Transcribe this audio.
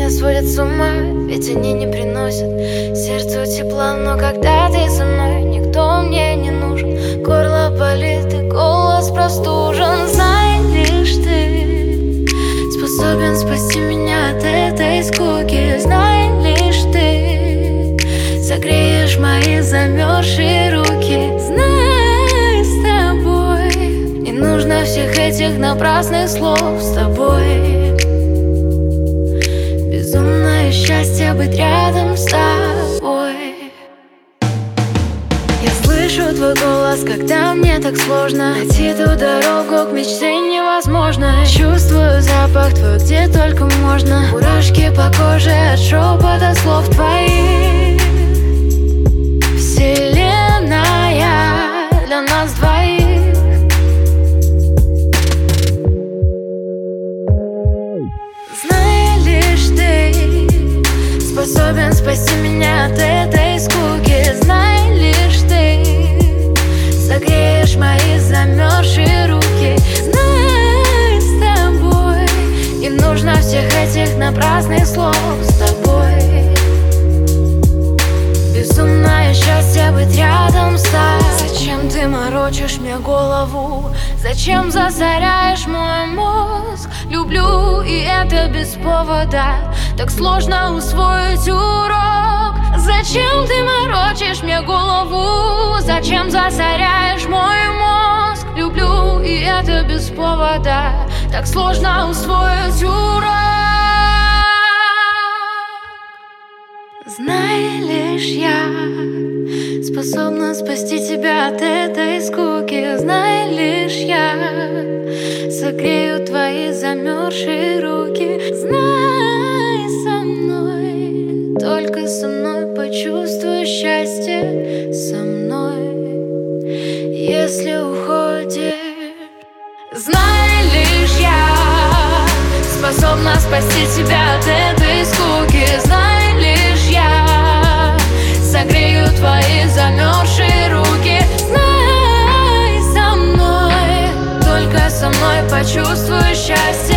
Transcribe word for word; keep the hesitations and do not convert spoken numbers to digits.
меня сводят с ума, ведь они не приносят сердцу тепла. Но когда ты со мной, никто мне не нужен. Горло болит и голос простужен. Знай лишь ты способен спасти меня от этой скуки. Знай лишь ты согреешь мои замерзшие руки. Знай, с тобой не нужно всех этих напрасных слов. С тобой безумное счастье быть рядом с тобой. Я слышу твой голос, когда мне так сложно. Найти ту дорогу к мечте невозможно. Чувствую запах твой, где только можно. Мурашки по коже от шепота слов твоих. Вселенная для нас двоих. Знай лишь ты способен спасти меня от этой скуки. Знай лишь ты согреешь мои замерзшие руки. Знай, с тобой не нужно всех этих напрасных слов. С тобой безумное счастье быть рядом с тобой. Зачем ты морочишь мне голову? Зачем засоряешь мой мозг? Люблю, и это без повода. Так сложно усвоить урок. Зачем ты морочишь мне голову? Зачем засоряешь мой мозг? Люблю, и это без повода. Так сложно усвоить урок. Знай лишь я способна спасти тебя от этой скуки. Знай лишь я согрею твои замерзшие руки. Знай, со мной, только со мной почувствуй счастье. Со мной, если уходишь. Знай лишь я способна спасти тебя от этой скуки. Знай лишь я согрею твои замерзшие руки. Знай, со мной, только со мной почувствуй счастье.